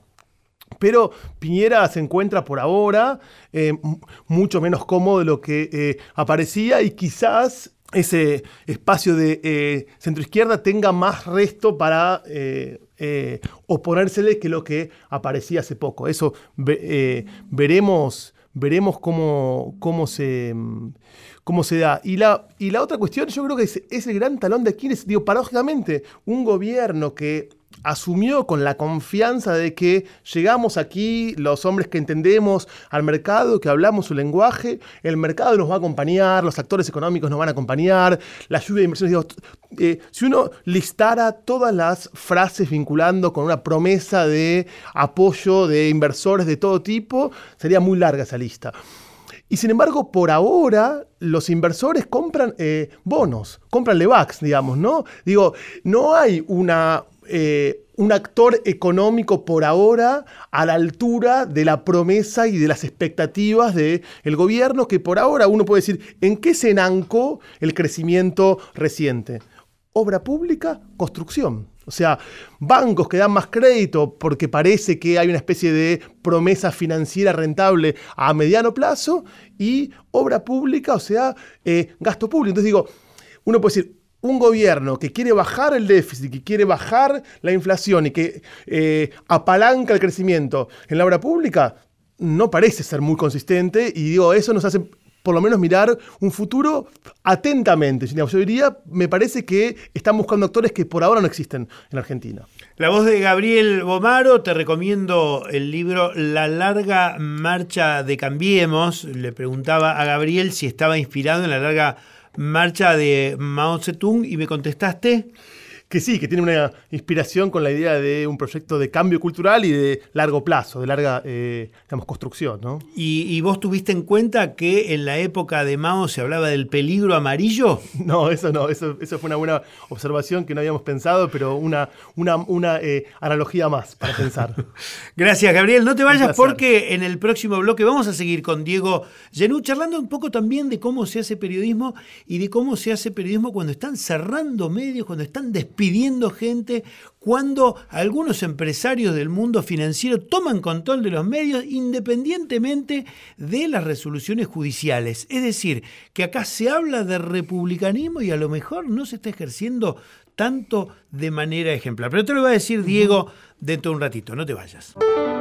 Pero Piñera se encuentra por ahora eh, mucho menos cómodo de lo que eh, aparecía y quizás ese espacio de eh, centroizquierda tenga más resto para eh, eh, oponérsele que lo que aparecía hace poco. Eso ve, eh, veremos, veremos cómo, cómo, se, cómo se da. Y la, y la otra cuestión, yo creo que es, es el gran talón de Aquiles. Digo, paradójicamente, un gobierno que asumió con la confianza de que llegamos aquí, los hombres que entendemos al mercado, que hablamos su lenguaje, el mercado nos va a acompañar, los actores económicos nos van a acompañar, la lluvia de inversiones. Digo, eh, si uno listara todas las frases vinculando con una promesa de apoyo de inversores de todo tipo, sería muy larga esa lista. Y sin embargo, por ahora, los inversores compran eh, bonos, compran Levax, digamos, ¿no? Digo, no hay una... Eh, un actor económico por ahora a la altura de la promesa y de las expectativas del gobierno, que por ahora uno puede decir, ¿en qué se enancó el crecimiento reciente? Obra pública, construcción. O sea, bancos que dan más crédito porque parece que hay una especie de promesa financiera rentable a mediano plazo, y obra pública, o sea, eh, gasto público. Entonces digo, uno puede decir, un gobierno que quiere bajar el déficit, que quiere bajar la inflación y que eh, apalanca el crecimiento en la obra pública, no parece ser muy consistente, y digo, eso nos hace por lo menos mirar un futuro atentamente. Yo diría, me parece que están buscando actores que por ahora no existen en Argentina. La voz de Gabriel Bomaro. Te recomiendo el libro La larga marcha de Cambiemos. Le preguntaba a Gabriel si estaba inspirado en la larga marcha de Mao Zedong y me contestaste que sí, que tiene una inspiración con la idea de un proyecto de cambio cultural y de largo plazo, de larga, eh, digamos, construcción, ¿no? ¿Y, ¿Y vos tuviste en cuenta que en la época de Mao se hablaba del peligro amarillo? No, eso no, eso, eso fue una buena observación que no habíamos pensado, pero una, una, una eh, analogía más para pensar. Gracias, Gabriel. No te vayas porque en el próximo bloque vamos a seguir con Diego Genú, charlando un poco también de cómo se hace periodismo y de cómo se hace periodismo cuando están cerrando medios, cuando están despidiendo pidiendo gente, cuando algunos empresarios del mundo financiero toman control de los medios independientemente de las resoluciones judiciales. Es decir, que acá se habla de republicanismo y a lo mejor no se está ejerciendo tanto de manera ejemplar. Pero te lo va a decir Diego dentro de un ratito, no te vayas.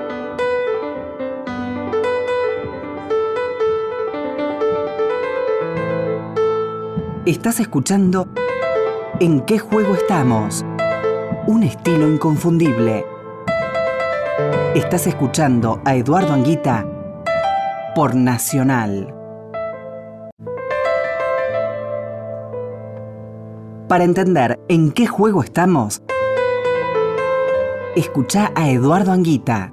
Estás escuchando ¿En qué juego estamos? Un estilo inconfundible. Estás escuchando a Eduardo Anguita por Nacional. Para entender en qué juego estamos, escuchá a Eduardo Anguita.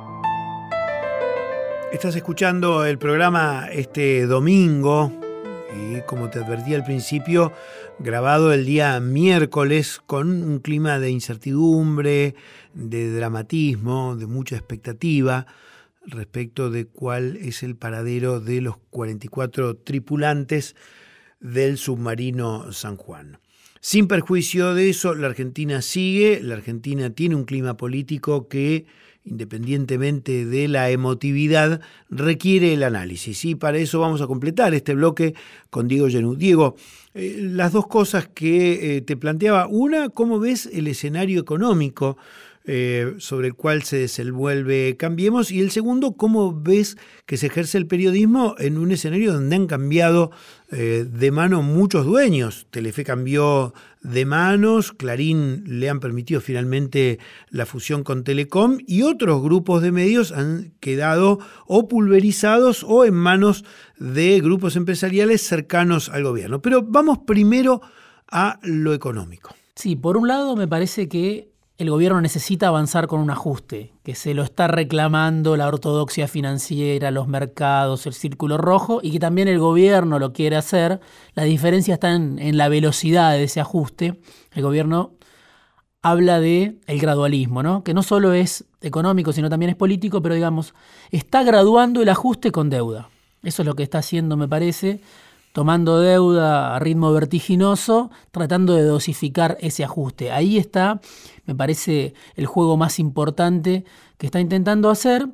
Estás escuchando el programa este domingo, y, como te advertí al principio, grabado el día miércoles con un clima de incertidumbre, de dramatismo, de mucha expectativa respecto de cuál es el paradero de los cuarenta y cuatro tripulantes del submarino San Juan. Sin perjuicio de eso, la Argentina sigue, la Argentina tiene un clima político que, independientemente de la emotividad, requiere el análisis. Y para eso vamos a completar este bloque con Diego Genú. Diego, eh, las dos cosas que eh, te planteaba. Una, ¿cómo ves el escenario económico eh, sobre el cual se desenvuelve Cambiemos? Y el segundo, ¿cómo ves que se ejerce el periodismo en un escenario donde han cambiado eh, de mano muchos dueños? Telefe cambió de manos, Clarín le han permitido finalmente la fusión con Telecom y otros grupos de medios han quedado o pulverizados o en manos de grupos empresariales cercanos al gobierno. Pero vamos primero a lo económico. Sí, por un lado me parece que el gobierno necesita avanzar con un ajuste, que se lo está reclamando la ortodoxia financiera, los mercados, el círculo rojo, y que también el gobierno lo quiere hacer. La diferencia está en, en la velocidad de ese ajuste. El gobierno habla de el gradualismo, ¿no? Que no solo es económico, sino también es político, pero digamos, está graduando el ajuste con deuda. Eso es lo que está haciendo, me parece, tomando deuda a ritmo vertiginoso, tratando de dosificar ese ajuste. Ahí está, me parece, el juego más importante que está intentando hacer.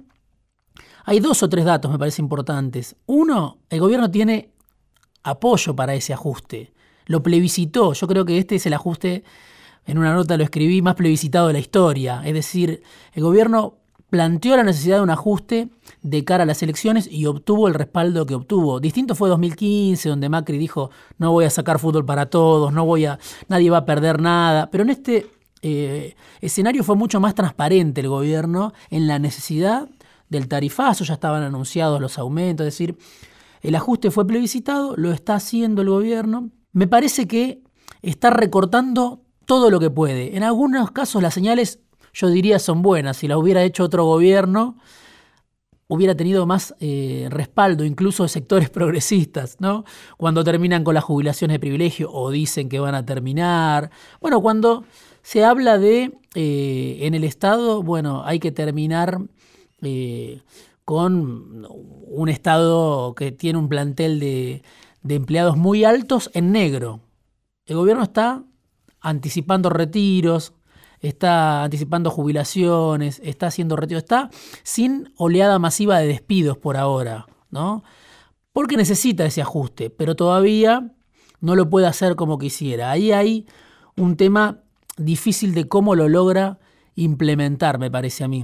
Hay dos o tres datos, me parece, importantes. Uno, el gobierno tiene apoyo para ese ajuste. Lo plebiscitó. Yo creo que este es el ajuste, en una nota lo escribí, más plebiscitado de la historia. Es decir, el gobierno planteó la necesidad de un ajuste de cara a las elecciones y obtuvo el respaldo que obtuvo. Distinto fue dos mil quince, donde Macri dijo, no voy a sacar fútbol para todos, no voy a, nadie va a perder nada. Pero en este eh, escenario fue mucho más transparente el gobierno en la necesidad del tarifazo, ya estaban anunciados los aumentos, es decir, el ajuste fue plebiscitado, lo está haciendo el gobierno. Me parece que está recortando todo lo que puede. En algunos casos las señales, yo diría, son buenas. Si las hubiera hecho otro gobierno, hubiera tenido más eh, respaldo, incluso de sectores progresistas, ¿no? Cuando terminan con las jubilaciones de privilegio o dicen que van a terminar. Bueno, cuando se habla de, eh, en el Estado, bueno, hay que terminar eh, con un Estado que tiene un plantel de, de empleados muy altos en negro. El gobierno está anticipando retiros, está anticipando jubilaciones, está haciendo retiros, está sin oleada masiva de despidos por ahora, ¿no? Porque necesita ese ajuste, pero todavía no lo puede hacer como quisiera. Ahí hay un tema difícil de cómo lo logra implementar, me parece a mí.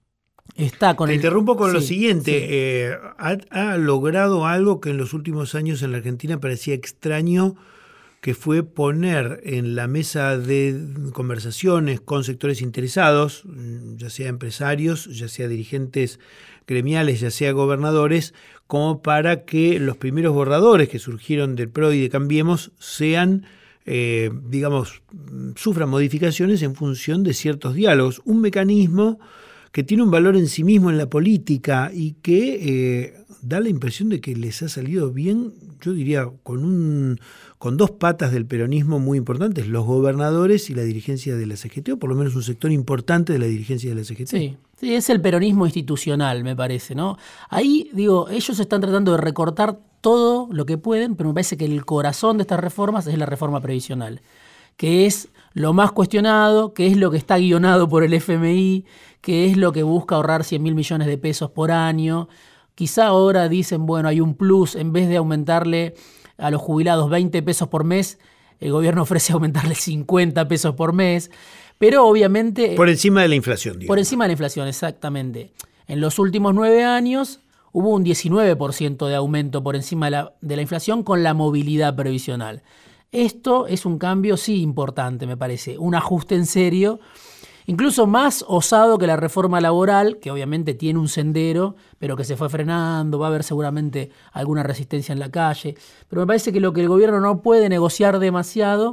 Está con Te el... interrumpo con sí, lo siguiente. sí. Eh, ha, ha logrado algo que en los últimos años en la Argentina parecía extraño, que fue poner en la mesa de conversaciones con sectores interesados, ya sea empresarios, ya sea dirigentes gremiales, ya sea gobernadores, como para que los primeros borradores que surgieron del P R O y de Cambiemos sean, eh, digamos, sufran modificaciones en función de ciertos diálogos. Un mecanismo que tiene un valor en sí mismo en la política y que eh, da la impresión de que les ha salido bien, yo diría, con un con dos patas del peronismo muy importantes, los gobernadores y la dirigencia de la C G T, o por lo menos un sector importante de la dirigencia de la C G T. Sí, sí, es el peronismo institucional, me parece, ¿no? Ahí, digo, ellos están tratando de recortar todo lo que pueden, pero me parece que el corazón de estas reformas es la reforma previsional, que es lo más cuestionado, que es lo que está guionado por el F M I, que es lo que busca ahorrar cien mil millones de pesos por año. Quizá ahora dicen, bueno, hay un plus, en vez de aumentarle a los jubilados veinte pesos por mes, el gobierno ofrece aumentarle cincuenta pesos por mes, pero obviamente... Por encima de la inflación, digamos. Por encima de la inflación, exactamente. En los últimos nueve años hubo un diecinueve por ciento de aumento por encima de la, de la inflación con la movilidad previsional. Esto es un cambio, sí, importante, me parece, un ajuste en serio, incluso más osado que la reforma laboral, que obviamente tiene un sendero, pero que se fue frenando, va a haber seguramente alguna resistencia en la calle. Pero me parece que lo que el gobierno no puede negociar demasiado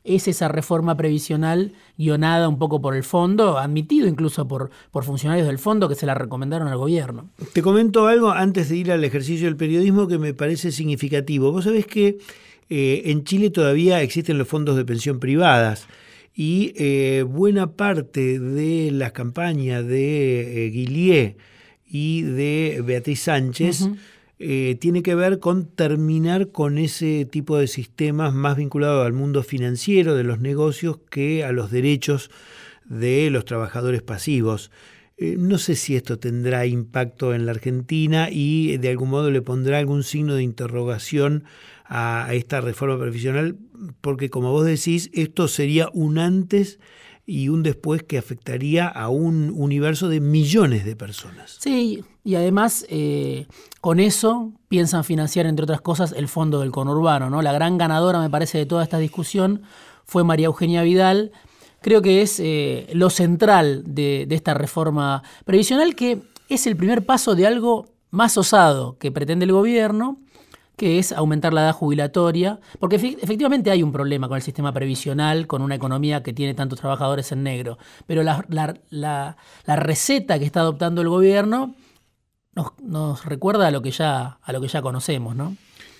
es esa reforma previsional guionada un poco por el fondo, admitido incluso por, por funcionarios del fondo que se la recomendaron al gobierno. Te comento algo antes de ir al ejercicio del periodismo que me parece significativo. Vos sabés que eh, en Chile todavía existen los fondos de pensión privadas y eh, buena parte de las campañas de eh, Guillier y de Beatriz Sánchez uh-huh. eh, tiene que ver con terminar con ese tipo de sistemas más vinculados al mundo financiero de los negocios que a los derechos de los trabajadores pasivos. Eh, no sé si esto tendrá impacto en la Argentina y de algún modo le pondrá algún signo de interrogación a, a esta reforma previsional, porque como vos decís, esto sería un antes y un después que afectaría a un universo de millones de personas. Sí, y además eh, con eso piensan financiar, entre otras cosas, el fondo del conurbano, ¿no? La gran ganadora, me parece, de toda esta discusión fue María Eugenia Vidal. Creo que es eh, lo central de, de esta reforma previsional, que es el primer paso de algo más osado que pretende el gobierno, que es aumentar la edad jubilatoria, porque efectivamente hay un problema con el sistema previsional, con una economía que tiene tantos trabajadores en negro, pero la, la, la, la receta que está adoptando el gobierno nos, nos recuerda a lo que ya, a lo que ya conocemos, ¿no?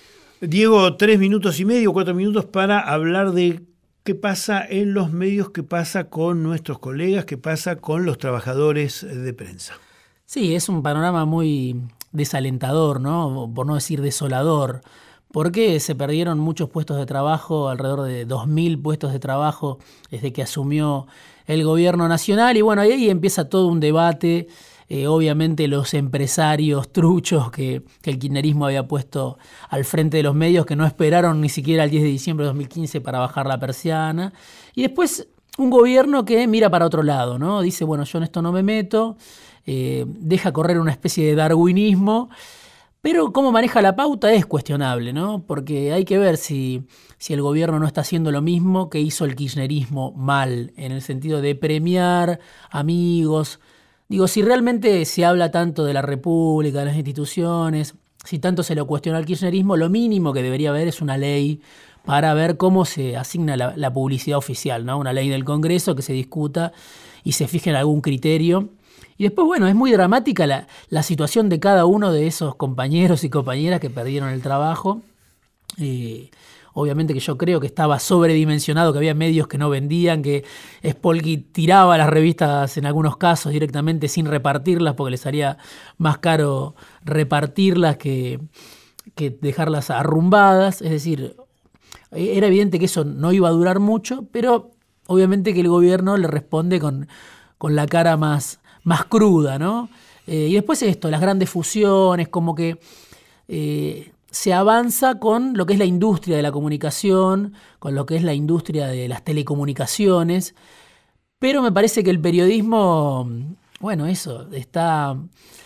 Diego, tres minutos y medio, cuatro minutos para hablar de qué pasa en los medios, qué pasa con nuestros colegas, qué pasa con los trabajadores de prensa. Sí, es un panorama muy desalentador, ¿no? Por no decir desolador, porque se perdieron muchos puestos de trabajo, alrededor de dos mil puestos de trabajo desde que asumió el gobierno nacional, y bueno, ahí empieza todo un debate. Eh, obviamente los empresarios truchos que, que el kirchnerismo había puesto al frente de los medios, que no esperaron ni siquiera el diez de diciembre de dos mil quince para bajar la persiana, y después un gobierno que mira para otro lado, ¿no? Dice, bueno, yo en esto no me meto, eh, deja correr una especie de darwinismo, pero cómo maneja la pauta es cuestionable, ¿no? Porque hay que ver si, si el gobierno no está haciendo lo mismo que hizo el kirchnerismo mal, en el sentido de premiar amigos. Digo, si realmente se habla tanto de la República, de las instituciones, si tanto se lo cuestiona al kirchnerismo, lo mínimo que debería haber es una ley para ver cómo se asigna la, la publicidad oficial, ¿no? Una ley del Congreso que se discuta y se fije en algún criterio. Y después, bueno, es muy dramática la, la situación de cada uno de esos compañeros y compañeras que perdieron el trabajo. Eh, Obviamente que yo creo que estaba sobredimensionado, que había medios que no vendían, que Spolky tiraba las revistas en algunos casos directamente sin repartirlas porque les salía más caro repartirlas que, que dejarlas arrumbadas. Es decir, era evidente que eso no iba a durar mucho, pero obviamente que el gobierno le responde con, con la cara más, más cruda, ¿no? Eh, y después esto, las grandes fusiones, como que Eh, se avanza con lo que es la industria de la comunicación, con lo que es la industria de las telecomunicaciones, pero me parece que el periodismo, bueno, eso, está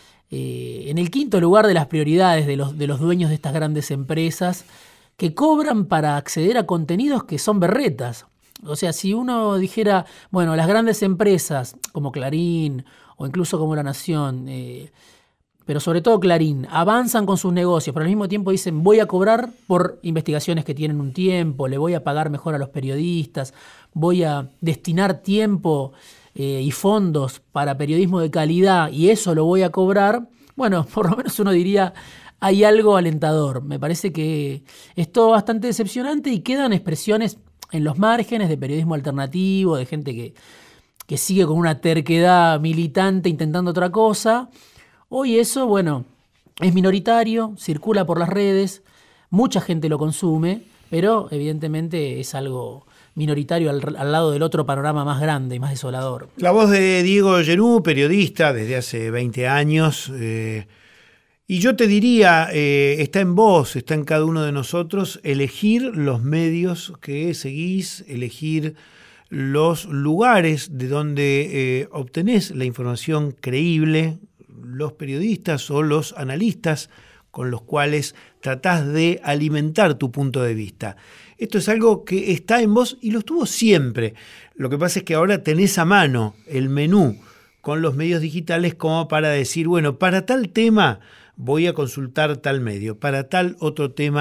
eh, en el quinto lugar de las prioridades de los, de los dueños de estas grandes empresas que cobran para acceder a contenidos que son berretas. O sea, si uno dijera, bueno, las grandes empresas como Clarín o incluso como La Nación, eh, pero sobre todo Clarín, avanzan con sus negocios, pero al mismo tiempo dicen, voy a cobrar por investigaciones que tienen un tiempo, le voy a pagar mejor a los periodistas, voy a destinar tiempo eh, y fondos para periodismo de calidad y eso lo voy a cobrar. Bueno, por lo menos uno diría, hay algo alentador. Me parece que es todo bastante decepcionante y quedan expresiones en los márgenes de periodismo alternativo, de gente que, que sigue con una terquedad militante intentando otra cosa. Hoy eso, bueno, es minoritario, circula por las redes, mucha gente lo consume, pero evidentemente es algo minoritario al, al lado del otro panorama más grande y más desolador. La voz de Diego Genú, periodista desde hace veinte años, eh, y yo te diría, eh, está en vos, está en cada uno de nosotros, elegir los medios que seguís, elegir los lugares de donde eh, obtenés la información creíble, los periodistas o los analistas con los cuales tratás de alimentar tu punto de vista. Esto es algo que está en vos y lo estuvo siempre. Lo que pasa es que ahora tenés a mano el menú con los medios digitales como para decir, bueno, para tal tema voy a consultar tal medio, para tal otro tema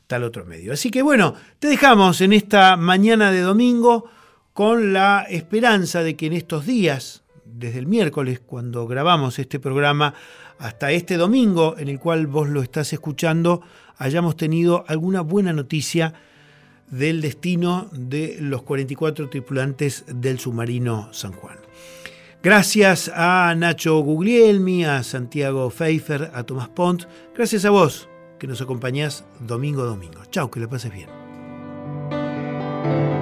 tal otro medio. Así que bueno, te dejamos en esta mañana de domingo con la esperanza de que en estos días, desde el miércoles cuando grabamos este programa, hasta este domingo en el cual vos lo estás escuchando, hayamos tenido alguna buena noticia del destino de los cuarenta y cuatro tripulantes del submarino San Juan. Gracias a Nacho Guglielmi, a Santiago Pfeiffer, a Tomás Pont. Gracias a vos que nos acompañás domingo a domingo. Chau, que la pases bien.